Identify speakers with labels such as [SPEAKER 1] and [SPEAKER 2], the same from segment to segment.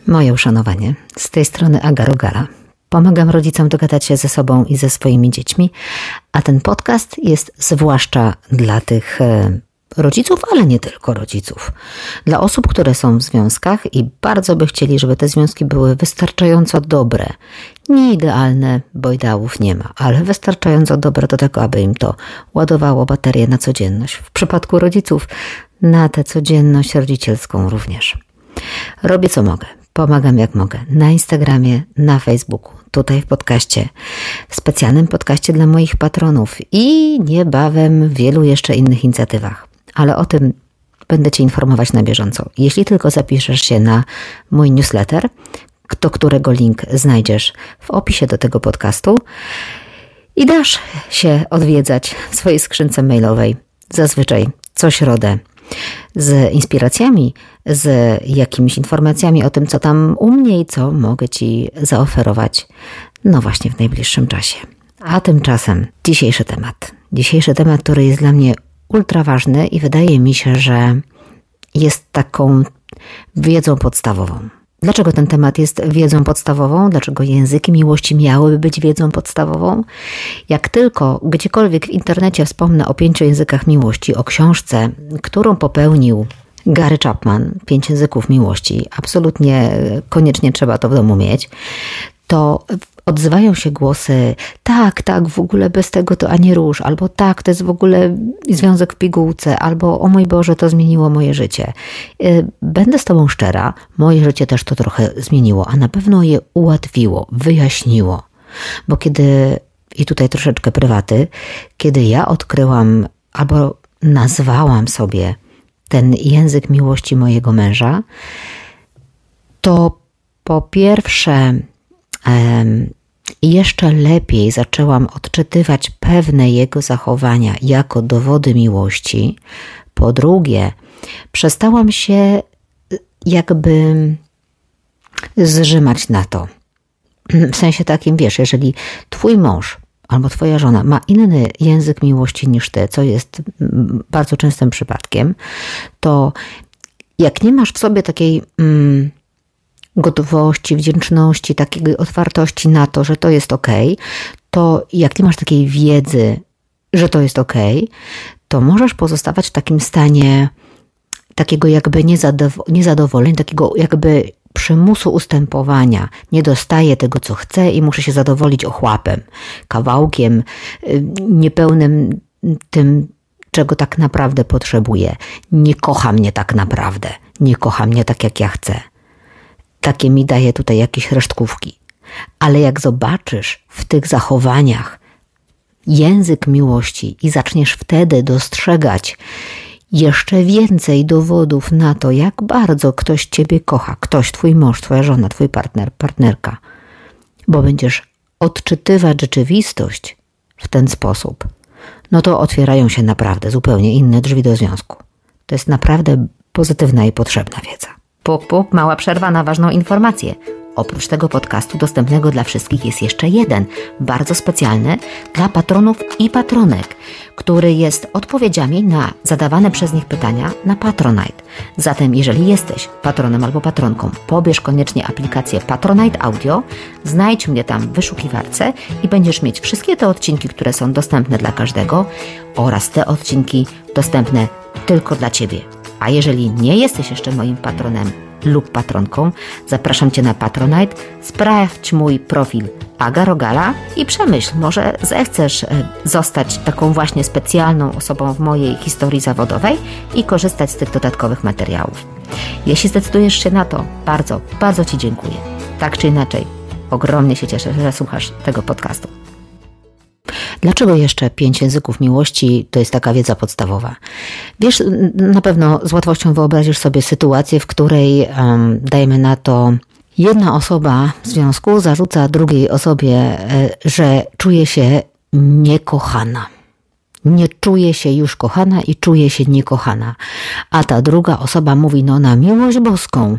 [SPEAKER 1] Moje uszanowanie. Z tej strony Aga Rogala. Pomagam rodzicom dogadać się ze sobą i ze swoimi dziećmi, a ten podcast jest zwłaszcza dla tych rodziców, ale nie tylko rodziców. Dla osób, które są w związkach i bardzo by chcieli, żeby te związki były wystarczająco dobre. Nie idealne, bo ideałów nie ma, ale wystarczająco dobre do tego, aby im to ładowało baterię na codzienność. W przypadku rodziców na tę codzienność rodzicielską również. Robię co mogę. Pomagam jak mogę. Na Instagramie, na Facebooku, tutaj w podcaście, w specjalnym podcaście dla moich patronów i niebawem w wielu jeszcze innych inicjatywach. Ale o tym będę Cię informować na bieżąco. Jeśli tylko zapiszesz się na mój newsletter, do którego link znajdziesz w opisie do tego podcastu i dasz się odwiedzać w swojej skrzynce mailowej, zazwyczaj co środę, z inspiracjami, z jakimiś informacjami o tym, co tam u mnie i co mogę Ci zaoferować, no właśnie w najbliższym czasie. A tymczasem dzisiejszy temat, który jest dla mnie ultra ważny i wydaje mi się, że jest taką wiedzą podstawową. Dlaczego ten temat jest wiedzą podstawową? Dlaczego języki miłości miałyby być wiedzą podstawową? Jak tylko gdziekolwiek w internecie wspomnę o 5 językach miłości, o książce, którą popełnił Gary Chapman, 5 języków miłości, absolutnie koniecznie trzeba to w domu mieć, to odzywają się głosy, tak, w ogóle bez tego to ani rusz, albo tak, to jest w ogóle związek w pigułce, albo o mój Boże, to zmieniło moje życie. Będę z Tobą szczera, moje życie też to trochę zmieniło, a na pewno je ułatwiło, wyjaśniło. Bo i tutaj troszeczkę prywaty, kiedy ja odkryłam, albo nazwałam sobie ten język miłości mojego męża, to po pierwsze jeszcze lepiej zaczęłam odczytywać pewne jego zachowania jako dowody miłości. Po drugie, przestałam się jakby zrzymać na to. W sensie takim, wiesz, jeżeli twój mąż albo twoja żona ma inny język miłości niż ty, co jest bardzo częstym przypadkiem, to jak nie masz w sobie takiej gotowości, wdzięczności, takiej otwartości na to, że to jest okej, to jak nie masz takiej wiedzy, że to jest okej, to możesz pozostawać w takim stanie takiego jakby niezadowolenia, takiego jakby przymusu ustępowania. Nie dostaję tego, co chcę i muszę się zadowolić ochłapem, kawałkiem, niepełnym tym, czego tak naprawdę potrzebuję. Nie kocha mnie tak naprawdę. Nie kocha mnie tak, jak ja chcę. Takie mi daje tutaj jakieś resztkówki. Ale jak zobaczysz w tych zachowaniach język miłości i zaczniesz wtedy dostrzegać jeszcze więcej dowodów na to, jak bardzo ktoś Ciebie kocha, ktoś, Twój mąż, Twoja żona, Twój partner, partnerka, bo będziesz odczytywać rzeczywistość w ten sposób, no to otwierają się naprawdę zupełnie inne drzwi do związku. To jest naprawdę pozytywna i potrzebna wiedza. Puk, mała przerwa na ważną informację. Oprócz tego podcastu dostępnego dla wszystkich jest jeszcze jeden, bardzo specjalny dla patronów i patronek, który jest odpowiedziami na zadawane przez nich pytania na Patronite. Zatem jeżeli jesteś patronem albo patronką, pobierz koniecznie aplikację Patronite Audio, znajdź mnie tam w wyszukiwarce i będziesz mieć wszystkie te odcinki, które są dostępne dla każdego oraz te odcinki dostępne tylko dla Ciebie. A jeżeli nie jesteś jeszcze moim patronem lub patronką, zapraszam Cię na Patronite, sprawdź mój profil Aga Rogala i przemyśl, może zechcesz zostać taką właśnie specjalną osobą w mojej historii zawodowej i korzystać z tych dodatkowych materiałów. Jeśli zdecydujesz się na to, bardzo, bardzo Ci dziękuję. Tak czy inaczej, ogromnie się cieszę, że słuchasz tego podcastu. Dlaczego jeszcze 5 języków miłości to jest taka wiedza podstawowa? Wiesz, na pewno z łatwością wyobrazisz sobie sytuację, w której, dajmy na to, jedna osoba w związku zarzuca drugiej osobie, że czuje się niekochana. Nie czuje się już kochana i czuje się niekochana. A ta druga osoba mówi, no na miłość boską,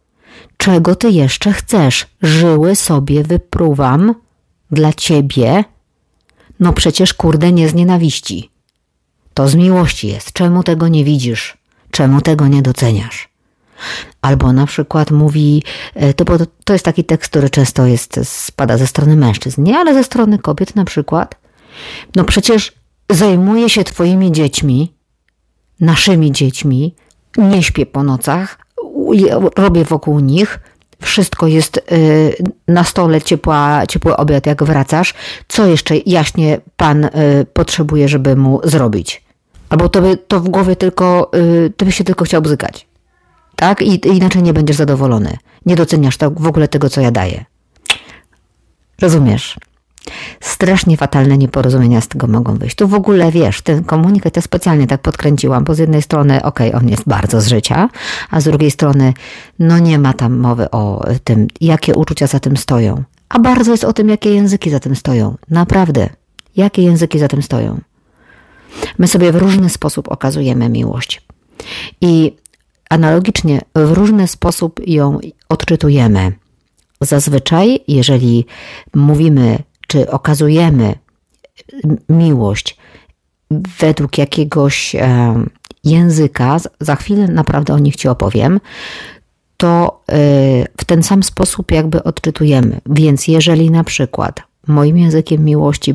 [SPEAKER 1] czego ty jeszcze chcesz? Żyły sobie wypruwam dla ciebie. No przecież kurde nie z nienawiści. To z miłości jest. Czemu tego nie widzisz? Czemu tego nie doceniasz? Albo na przykład mówi, to jest taki tekst, który często spada ze strony mężczyzn, nie, ale ze strony kobiet na przykład. No przecież zajmuję się twoimi dziećmi, naszymi dziećmi, nie śpię po nocach, robię wokół nich, wszystko jest na stole, ciepły obiad jak wracasz. Co jeszcze jaśnie pan potrzebuje, żeby mu zrobić? Albo to w głowie tylko, ty byś się tylko chciał bzykać. Tak? I inaczej nie będziesz zadowolony. Nie doceniasz w ogóle tego, co ja daję. Rozumiesz? Strasznie fatalne nieporozumienia z tego mogą wyjść. Tu w ogóle, wiesz, ten komunikat ja specjalnie tak podkręciłam, bo z jednej strony, on jest bardzo z życia, a z drugiej strony, no nie ma tam mowy o tym, jakie uczucia za tym stoją. A bardzo jest o tym, jakie języki za tym stoją. Naprawdę. Jakie języki za tym stoją. My sobie w różny sposób okazujemy miłość. I analogicznie w różny sposób ją odczytujemy. Zazwyczaj, jeżeli mówimy, czy okazujemy miłość według jakiegoś języka, za chwilę naprawdę o nich ci opowiem, to w ten sam sposób jakby odczytujemy. Więc jeżeli na przykład moim językiem miłości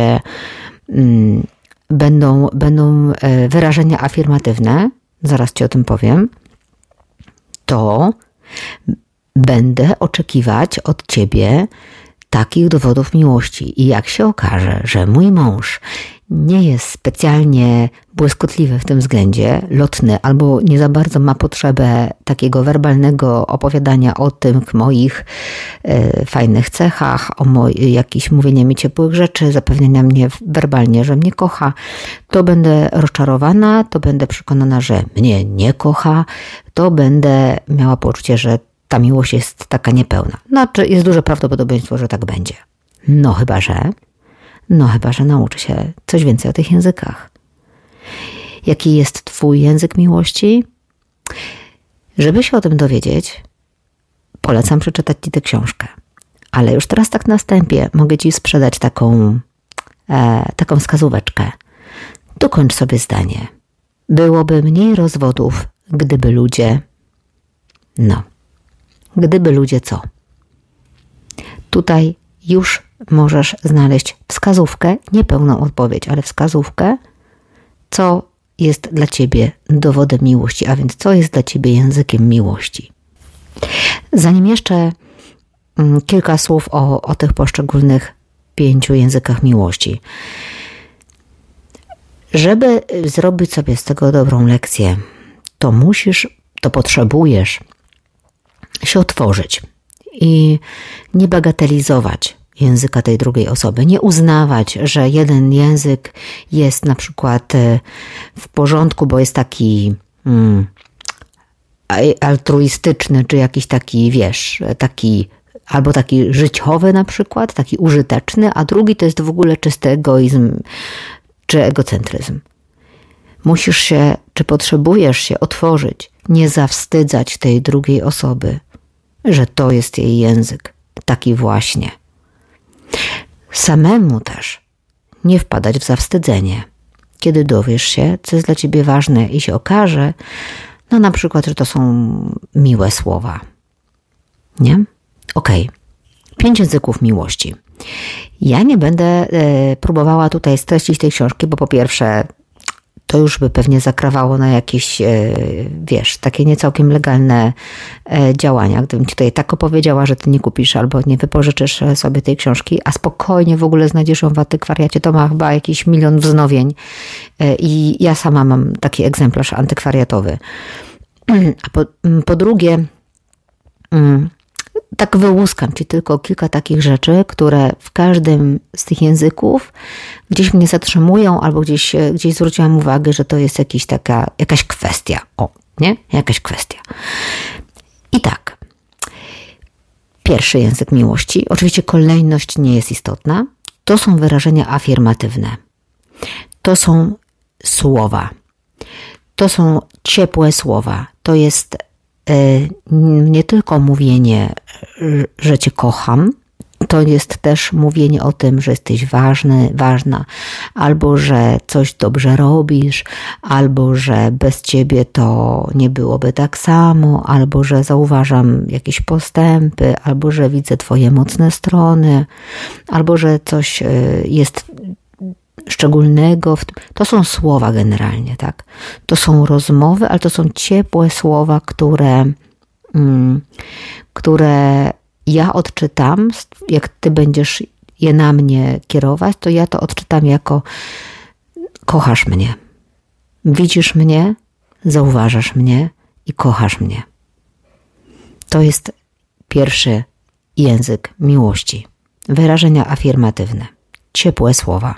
[SPEAKER 1] będą wyrażenia afirmatywne, zaraz ci o tym powiem, to będę oczekiwać od ciebie takich dowodów miłości. I jak się okaże, że mój mąż nie jest specjalnie błyskotliwy w tym względzie, lotny, albo nie za bardzo ma potrzebę takiego werbalnego opowiadania o tych moich fajnych cechach, o jakichś mówienia mi ciepłych rzeczy, zapewniania mnie werbalnie, że mnie kocha, to będę rozczarowana, to będę przekonana, że mnie nie kocha, to będę miała poczucie, że ta miłość jest taka niepełna. Znaczy jest duże prawdopodobieństwo, że tak będzie. No chyba, że nauczy się coś więcej o tych językach. Jaki jest twój język miłości? Żeby się o tym dowiedzieć, polecam przeczytać ci tę książkę. Ale już teraz tak na wstępie mogę ci sprzedać taką wskazóweczkę. Dokończ sobie zdanie. Byłoby mniej rozwodów, gdyby ludzie... Gdyby ludzie co? Tutaj już możesz znaleźć wskazówkę, nie pełną odpowiedź, ale wskazówkę, co jest dla ciebie dowodem miłości, a więc co jest dla ciebie językiem miłości. Zanim jeszcze kilka słów o tych poszczególnych 5 językach miłości. Żeby zrobić sobie z tego dobrą lekcję, to potrzebujesz się otworzyć i nie bagatelizować języka tej drugiej osoby, nie uznawać, że jeden język jest na przykład w porządku, bo jest taki altruistyczny, czy jakiś taki, albo taki życiowy na przykład, taki użyteczny, a drugi to jest w ogóle czysty egoizm, czy egocentryzm. Potrzebujesz się otworzyć, nie zawstydzać tej drugiej osoby, że to jest jej język, taki właśnie. Samemu też nie wpadać w zawstydzenie, kiedy dowiesz się, co jest dla ciebie ważne i się okaże, na przykład, że to są miłe słowa. Nie? Okej. 5 języków miłości. Ja nie będę próbowała tutaj streścić tej książki, bo po pierwsze to już by pewnie zakrawało na jakieś, takie niecałkiem legalne działania. Gdybym ci tutaj tak opowiedziała, że ty nie kupisz albo nie wypożyczysz sobie tej książki, a spokojnie w ogóle znajdziesz ją w Antykwariacie, to ma chyba jakiś 1 000 000 wznowień i ja sama mam taki egzemplarz antykwariatowy. A po drugie, tak wyłuskam ci tylko kilka takich rzeczy, które w każdym z tych języków gdzieś mnie zatrzymują albo gdzieś zwróciłam uwagę, że to jest jakaś kwestia. Jakaś kwestia. I tak. Pierwszy język miłości. Oczywiście kolejność nie jest istotna. To są wyrażenia afirmatywne. To są słowa. To są ciepłe słowa. To jest nie tylko mówienie, że cię kocham, To jest też mówienie o tym, że jesteś ważny, ważna, albo że coś dobrze robisz, albo że bez ciebie to nie byłoby tak samo, albo że zauważam jakieś postępy, albo że widzę twoje mocne strony, albo że coś jest szczególnego. To są słowa generalnie, tak? To są rozmowy, ale to są ciepłe słowa, które ja odczytam, jak ty będziesz je na mnie kierować, to ja to odczytam jako kochasz mnie. Widzisz mnie, zauważasz mnie i kochasz mnie. To jest pierwszy język miłości. Wyrażenia afirmatywne. Ciepłe słowa.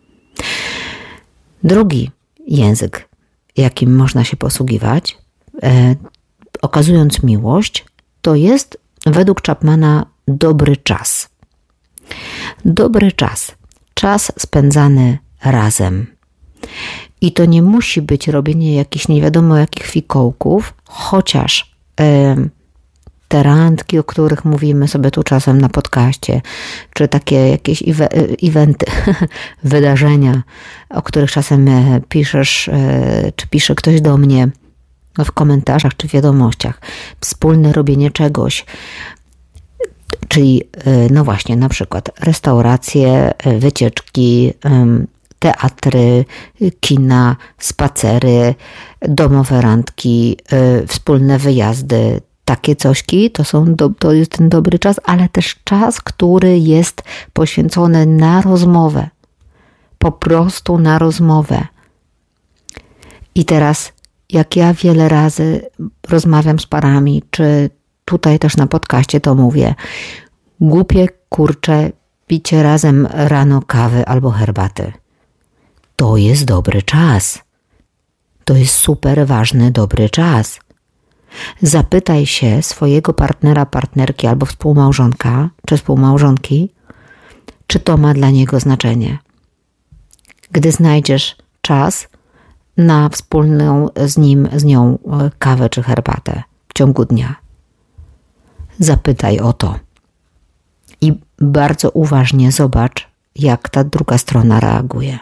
[SPEAKER 1] Drugi język, jakim można się posługiwać, okazując miłość, to jest według Chapmana dobry czas. Dobry czas. Czas spędzany razem. I to nie musi być robienie jakichś nie wiadomo jakich fikołków, chociaż te randki, o których mówimy sobie tu czasem na podcaście, czy takie jakieś eventy, wydarzenia, o których czasem piszesz, czy pisze ktoś do mnie w komentarzach, czy w wiadomościach. Wspólne robienie czegoś, czyli no właśnie, na przykład restauracje, wycieczki, teatry, kina, spacery, domowe randki, wspólne wyjazdy. Takie cośki to jest ten dobry czas, ale też czas, który jest poświęcony na rozmowę. Po prostu na rozmowę. I teraz, jak ja wiele razy rozmawiam z parami, czy tutaj też na podcaście to mówię, głupie kurcze picie razem rano kawy albo herbaty. To jest dobry czas. To jest super ważny, dobry czas. Zapytaj się swojego partnera, partnerki albo współmałżonka czy współmałżonki, czy to ma dla niego znaczenie. Gdy znajdziesz czas na wspólną z nią kawę czy herbatę w ciągu dnia. Zapytaj o to. I bardzo uważnie zobacz, jak ta druga strona reaguje.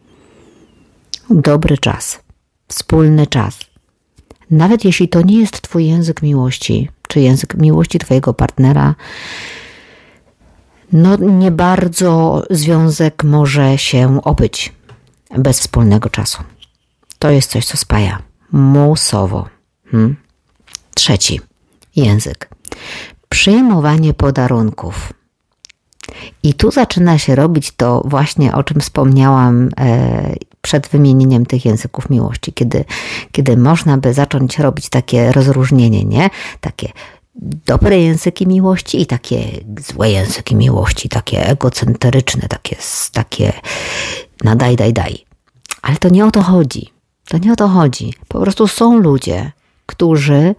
[SPEAKER 1] Dobry czas. Wspólny czas. Nawet jeśli to nie jest twój język miłości, czy język miłości twojego partnera, no nie bardzo związek może się obyć bez wspólnego czasu. To jest coś, co spaja. Musowo. Trzeci język. Przyjmowanie podarunków. I tu zaczyna się robić to właśnie, o czym wspomniałam przed wymienieniem tych języków miłości, kiedy można by zacząć robić takie rozróżnienie, nie? Takie dobre języki miłości i takie złe języki miłości, takie egocentryczne, takie na daj. Ale to nie o to chodzi. To nie o to chodzi. Po prostu są ludzie, którzy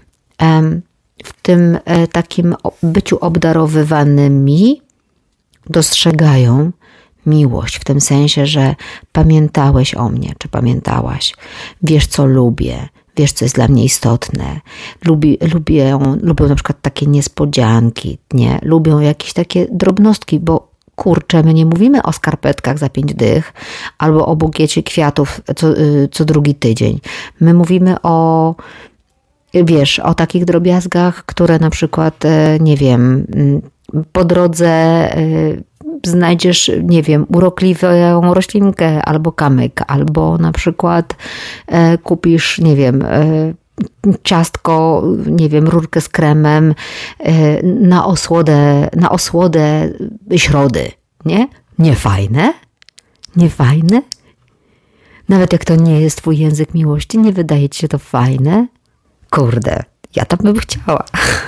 [SPEAKER 1] w tym takim byciu obdarowywanymi dostrzegają miłość, w tym sensie, że pamiętałeś o mnie, czy pamiętałaś, wiesz co lubię, wiesz co jest dla mnie istotne, lubią na przykład takie niespodzianki, nie? Lubią jakieś takie drobnostki, bo kurczę, my nie mówimy o skarpetkach za 5 dych albo o bukiecie kwiatów co drugi tydzień. My mówimy o takich drobiazgach, które na przykład, nie wiem, po drodze znajdziesz, nie wiem, urokliwą roślinkę albo kamyk, albo na przykład kupisz, nie wiem, ciastko, nie wiem, rurkę z kremem na osłodę środy, nie? Nie fajne? Nie fajne? Nawet jak to nie jest twój język miłości, nie wydaje ci się to fajne? Kurde, ja tam bym chciała.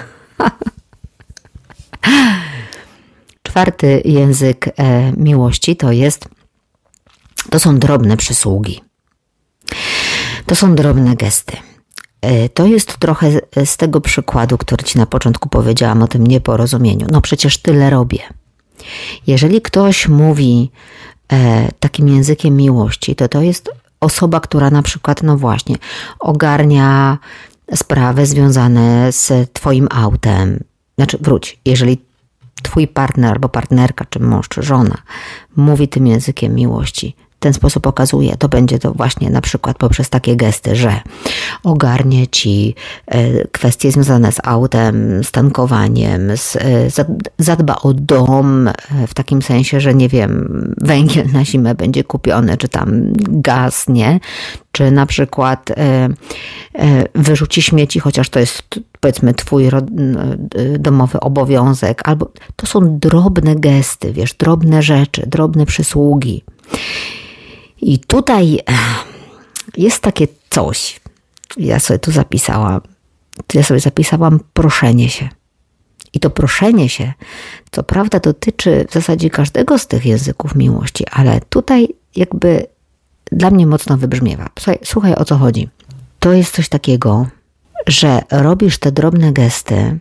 [SPEAKER 1] Czwarty język miłości to są drobne przysługi. To są drobne gesty. To jest trochę z tego przykładu, który ci na początku powiedziałam o tym nieporozumieniu. No przecież tyle robię. Jeżeli ktoś mówi takim językiem miłości, to jest osoba, która na przykład, no właśnie, ogarnia sprawy związane z twoim autem. Znaczy, jeżeli twój partner albo partnerka, czy mąż, czy żona mówi tym językiem miłości, w ten sposób okazuje, to będzie to właśnie na przykład poprzez takie gesty, że ogarnie ci kwestie związane z autem, z tankowaniem, zadba o dom, w takim sensie, że nie wiem, węgiel na zimę będzie kupiony, czy tam gaz, nie? Czy na przykład wyrzuci śmieci, chociaż to jest powiedzmy twój domowy obowiązek, albo to są drobne gesty, wiesz, drobne rzeczy, drobne przysługi. I tutaj jest takie coś, ja sobie zapisałam proszenie się. I to proszenie się, co prawda dotyczy w zasadzie każdego z tych języków miłości, ale tutaj jakby dla mnie mocno wybrzmiewa. Słuchaj, o co chodzi. To jest coś takiego, że robisz te drobne gesty,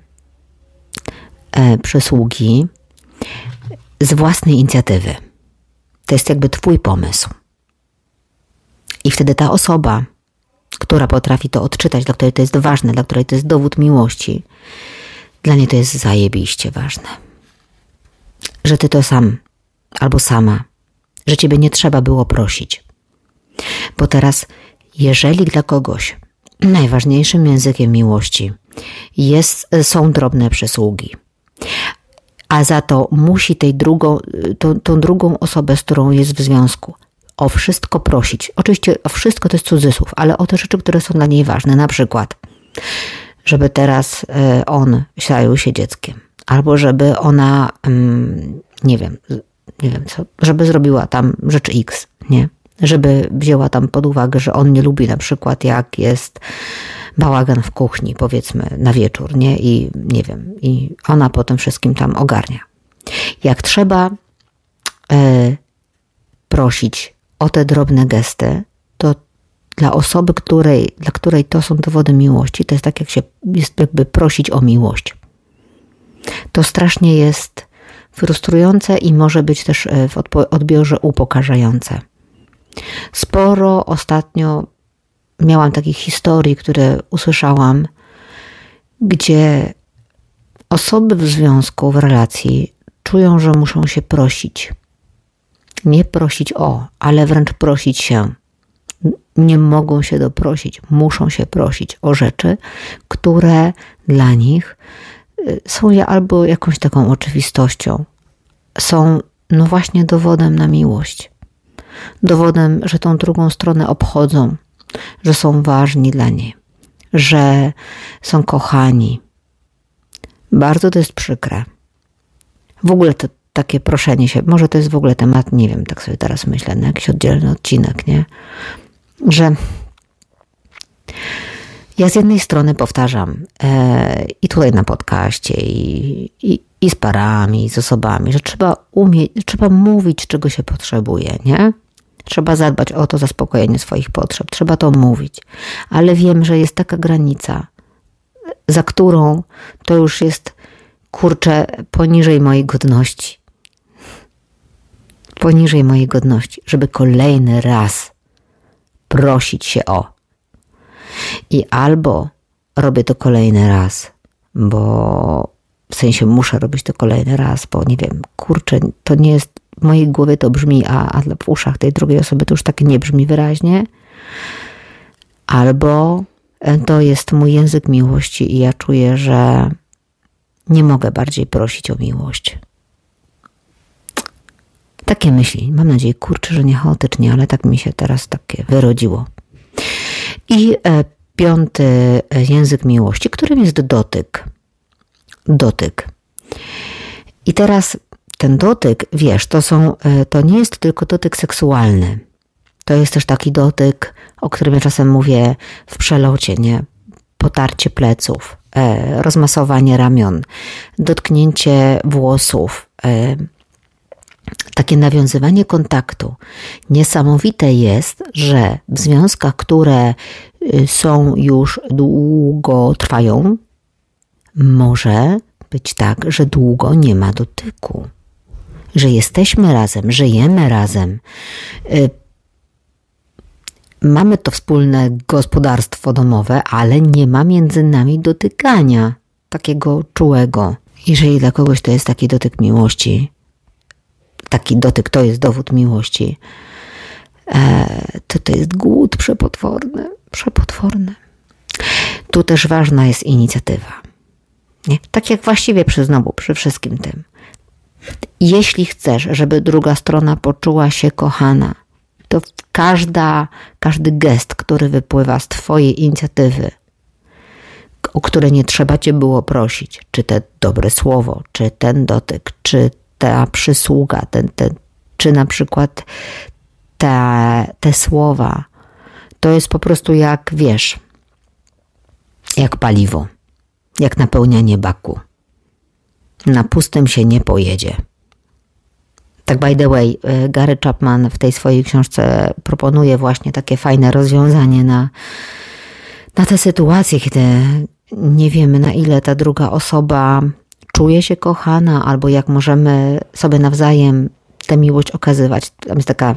[SPEAKER 1] przysługi z własnej inicjatywy. To jest jakby twój pomysł. I wtedy ta osoba, która potrafi to odczytać, dla której to jest ważne, dla której to jest dowód miłości, dla niej to jest zajebiście ważne. Że ty to sam albo sama, że ciebie nie trzeba było prosić. Bo teraz, jeżeli dla kogoś najważniejszym językiem miłości są drobne przysługi, a za to musi tą drugą osobę, z którą jest w związku, o wszystko prosić. Oczywiście o wszystko to jest cudzysłów, ale o te rzeczy, które są dla niej ważne. Na przykład, żeby teraz on zajął się dzieckiem. Albo żeby ona, nie wiem co, żeby zrobiła tam rzecz X, nie? Żeby wzięła tam pod uwagę, że on nie lubi na przykład jak jest bałagan w kuchni, powiedzmy na wieczór, nie? I nie wiem, i ona po tym wszystkim tam ogarnia. Jak trzeba prosić o te drobne gesty, to dla osoby, dla której to są dowody miłości, to jest tak jakby prosić o miłość. To strasznie jest frustrujące i może być też w odbiorze upokarzające. Sporo ostatnio miałam takich historii, które usłyszałam, gdzie osoby w związku, w relacji czują, że muszą się prosić. Nie prosić ale wręcz prosić się. Nie mogą się doprosić, muszą się prosić o rzeczy, które dla nich są albo jakąś taką oczywistością. Są no właśnie dowodem na miłość. Dowodem, że tą drugą stronę obchodzą, że są ważni dla niej, że są kochani. Bardzo to jest przykre. W ogóle to takie proszenie się, może to jest w ogóle temat, nie wiem, tak sobie teraz myślę, na jakiś oddzielny odcinek, nie? Że ja z jednej strony powtarzam i tutaj na podcaście i z parami, i z osobami, że trzeba mówić, czego się potrzebuje, nie? Trzeba zadbać o to zaspokojenie swoich potrzeb, trzeba to mówić. Ale wiem, że jest taka granica, za którą to już jest, kurczę, poniżej mojej godności. Poniżej mojej godności, żeby kolejny raz prosić się o. I albo robię to kolejny raz, bo w sensie muszę robić to kolejny raz, bo nie wiem, kurczę, to nie jest, w mojej głowie to brzmi, a w uszach tej drugiej osoby to już tak nie brzmi wyraźnie. Albo to jest mój język miłości i ja czuję, że nie mogę bardziej prosić o miłość. Takie myśli. Mam nadzieję, kurczę, że nie chaotycznie, ale tak mi się teraz takie wyrodziło. I 5. język miłości, którym jest dotyk. Dotyk. I teraz ten dotyk, wiesz, to nie jest tylko dotyk seksualny. To jest też taki dotyk, o którym ja czasem mówię w przelocie, nie? Potarcie pleców, rozmasowanie ramion, dotknięcie włosów, takie nawiązywanie kontaktu. Niesamowite jest, że w związkach, które są już długo trwają, może być tak, że długo nie ma dotyku. Że jesteśmy razem, żyjemy razem. Mamy to wspólne gospodarstwo domowe, ale nie ma między nami dotykania takiego czułego. Jeżeli dla kogoś to jest taki dotyk miłości, taki dotyk to jest dowód miłości, to jest głód przepotworny, przepotworny. Tu też ważna jest inicjatywa. Nie? Tak jak właściwie przy wszystkim tym. Jeśli chcesz, żeby druga strona poczuła się kochana, to każdy gest, który wypływa z twojej inicjatywy, o które nie trzeba cię było prosić, czy te dobre słowo, czy ten dotyk, czy ta przysługa, czy na przykład te słowa, to jest po prostu jak, wiesz, jak paliwo, jak napełnianie baku. Na pustym się nie pojedzie. Tak by the way, Gary Chapman w tej swojej książce proponuje właśnie takie fajne rozwiązanie na te sytuacje, kiedy nie wiemy, na ile ta druga osoba czuje się kochana, albo jak możemy sobie nawzajem tę miłość okazywać. Tam jest taka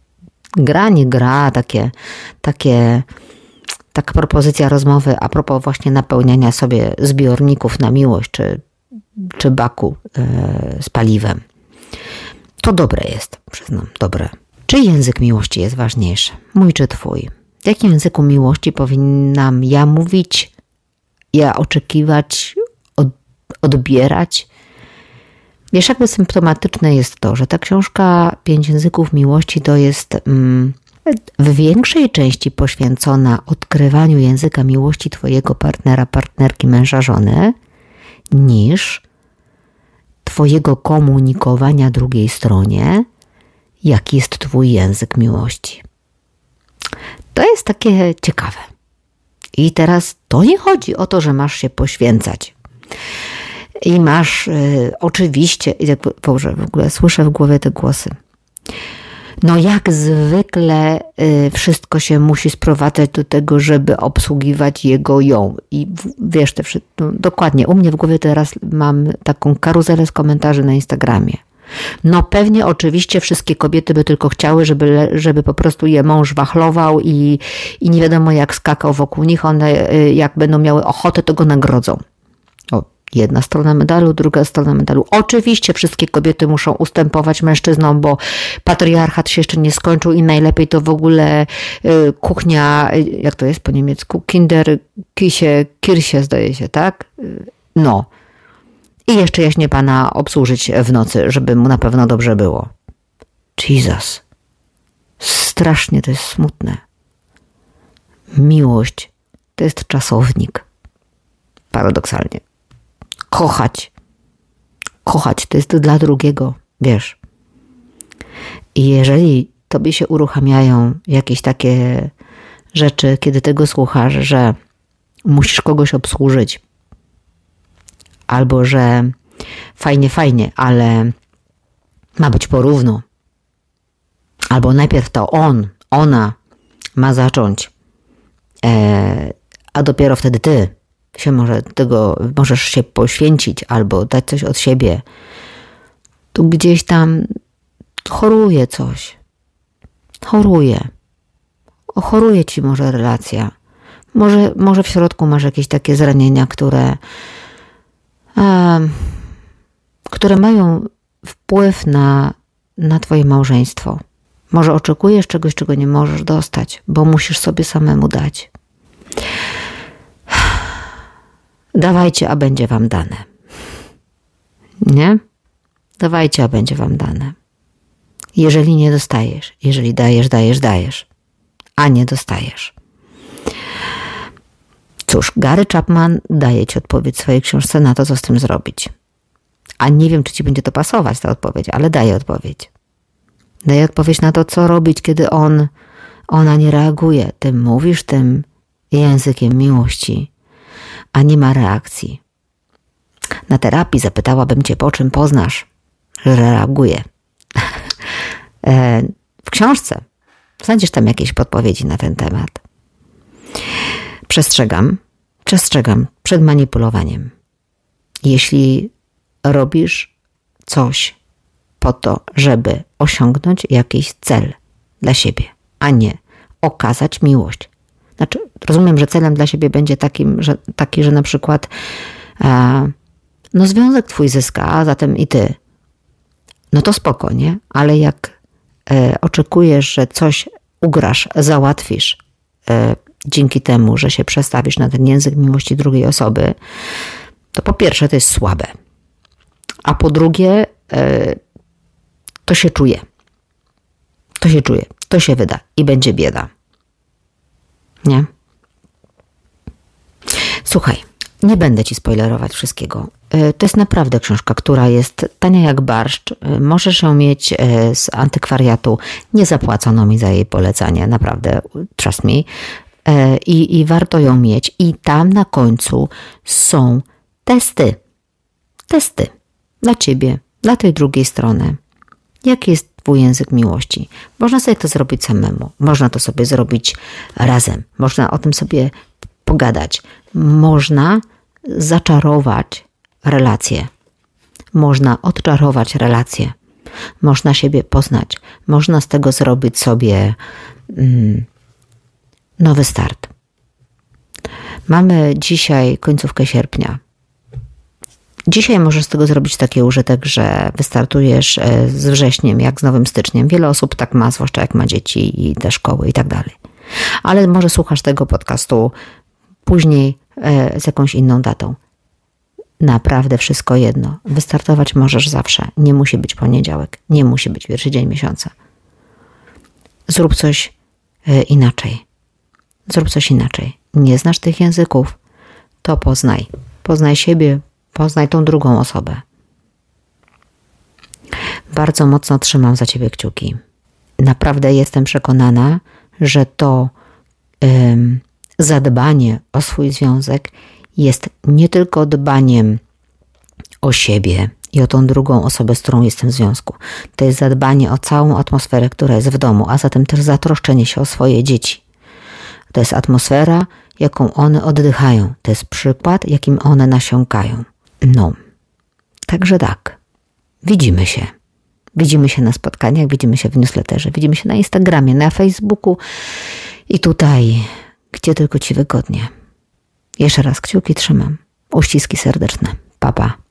[SPEAKER 1] taka propozycja rozmowy a propos właśnie napełniania sobie zbiorników na miłość, czy baku z paliwem. To dobre jest, przyznam, dobre. Czy język miłości jest ważniejszy? Mój czy twój? W jakim języku miłości powinnam ja mówić, ja oczekiwać, odbierać? Wiesz, jakby symptomatyczne jest to, że ta książka 5 języków miłości to jest w większej części poświęcona odkrywaniu języka miłości twojego partnera, partnerki, męża, żony, niż twojego komunikowania drugiej stronie, jaki jest twój język miłości. To jest takie ciekawe. I teraz to nie chodzi o to, że masz się poświęcać. I masz oczywiście, Boże, w ogóle słyszę w głowie te głosy. No jak zwykle wszystko się musi sprowadzać do tego, żeby obsługiwać ją. I wiesz, dokładnie, u mnie w głowie teraz mam taką karuzelę z komentarzy na Instagramie. No pewnie oczywiście wszystkie kobiety by tylko chciały, żeby po prostu je mąż wachlował i nie wiadomo jak skakał wokół nich. One jak będą miały ochotę, to go nagrodzą. Jedna strona medalu, druga strona medalu. Oczywiście wszystkie kobiety muszą ustępować mężczyznom, bo patriarchat się jeszcze nie skończył i najlepiej to w ogóle kuchnia, jak to jest po niemiecku? Kirche zdaje się, tak? No. I jeszcze jaśnie pana obsłużyć w nocy, żeby mu na pewno dobrze było. Jesus. Strasznie to jest smutne. Miłość to jest czasownik. Paradoksalnie. Kochać to jest dla drugiego, wiesz. I jeżeli tobie się uruchamiają jakieś takie rzeczy, kiedy tego słuchasz, że musisz kogoś obsłużyć, albo że fajnie, ale ma być porówno, albo najpierw to ona ma zacząć, a dopiero wtedy ty możesz się poświęcić albo dać coś od siebie, tu gdzieś tam choruje coś. Choruje ci może relacja. Może w środku masz jakieś takie zranienia, które mają wpływ na twoje małżeństwo. Może oczekujesz czegoś, czego nie możesz dostać, bo musisz sobie samemu dać. Dawajcie, a będzie wam dane. Nie? Dawajcie, a będzie wam dane. Jeżeli nie dostajesz, jeżeli dajesz, a nie dostajesz. Cóż, Gary Chapman daje ci odpowiedź w swojej książce na to, co z tym zrobić. A nie wiem, czy ci będzie to pasować, ta odpowiedź, ale daje odpowiedź. Daje odpowiedź na to, co robić, kiedy ona nie reaguje. Ty mówisz tym językiem miłości, a nie ma reakcji. Na terapii zapytałabym cię, po czym poznasz, że reaguje. W książce znajdziesz tam jakieś podpowiedzi na ten temat. Przestrzegam przed manipulowaniem. Jeśli robisz coś po to, żeby osiągnąć jakiś cel dla siebie, a nie okazać miłość. Znaczy, rozumiem, że celem dla siebie będzie taki, że na przykład no związek twój zyska, a zatem i ty. No to spoko, nie? Ale jak oczekujesz, że coś ugrasz, załatwisz dzięki temu, że się przestawisz na ten język miłości drugiej osoby, to po pierwsze to jest słabe. A po drugie to się czuje. To się wyda i będzie bieda. Nie? Słuchaj, nie będę ci spoilerować wszystkiego. To jest naprawdę książka, która jest tania jak barszcz. Możesz ją mieć z antykwariatu. Nie zapłacono mi za jej polecanie, naprawdę, trust me. I warto ją mieć. I tam na końcu są testy. Testy dla ciebie, dla tej drugiej strony. Jaki jest twój język miłości? Można sobie to zrobić samemu. Można to sobie zrobić razem. Można o tym sobie pogadać. Można zaczarować relacje. Można odczarować relacje. Można siebie poznać. Można z tego zrobić sobie nowy start. Mamy dzisiaj końcówkę sierpnia. Dzisiaj możesz z tego zrobić taki użytek, że wystartujesz z wrześniem, jak z nowym styczniem. Wiele osób tak ma, zwłaszcza jak ma dzieci i te szkoły i tak dalej. Ale może słuchasz tego podcastu później z jakąś inną datą. Naprawdę wszystko jedno. Wystartować możesz zawsze. Nie musi być poniedziałek. Nie musi być pierwszy dzień miesiąca. Zrób coś inaczej. Zrób coś inaczej. Nie znasz tych języków? To poznaj. Poznaj siebie, poznaj tą drugą osobę. Bardzo mocno trzymam za ciebie kciuki. Naprawdę jestem przekonana, że to zadbanie o swój związek jest nie tylko dbaniem o siebie i o tą drugą osobę, z którą jestem w związku. To jest zadbanie o całą atmosferę, która jest w domu, a zatem też zatroszczenie się o swoje dzieci. To jest atmosfera, jaką one oddychają. To jest przykład, jakim one nasiąkają. No, także tak. Widzimy się. Widzimy się na spotkaniach, widzimy się w newsletterze, widzimy się na Instagramie, na Facebooku i tutaj, gdzie tylko ci wygodnie. Jeszcze raz kciuki trzymam. Uściski serdeczne. Pa, pa.